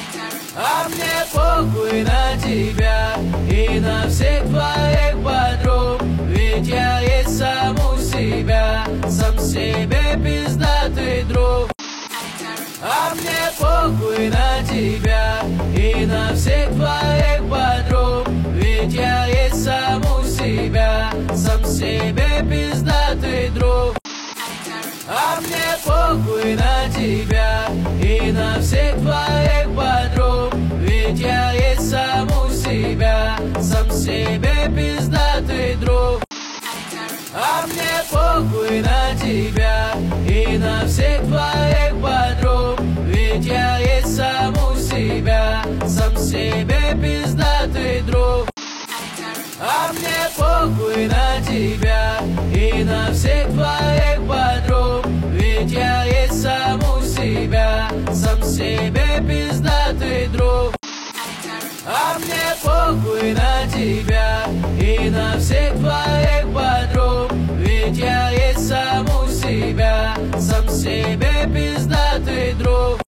А мне похуй на тебя и на всех твоих подруг, ведь я есть сам у себя, сам себе пиздатый друг. А мне похуй на тебя и на всех твоих подруг, ведь я есть сам у себя, сам себе пиздатый друг. А мне похуй на тебя и на всех твоих подруг, ведь я есть сам у себя, сам себе пиздатый друг. А мне похуй на тебя и на всех твоих подруг, ведь я есть сам у себя, сам себе пиздатый друг. А мне похуй на тебя и на всех твоих подруг, ведь я есть сам у себя, сам себе пиздатый друг. А мне похуй на тебя и на всех твоих подруг, ведь я есть сам у себя.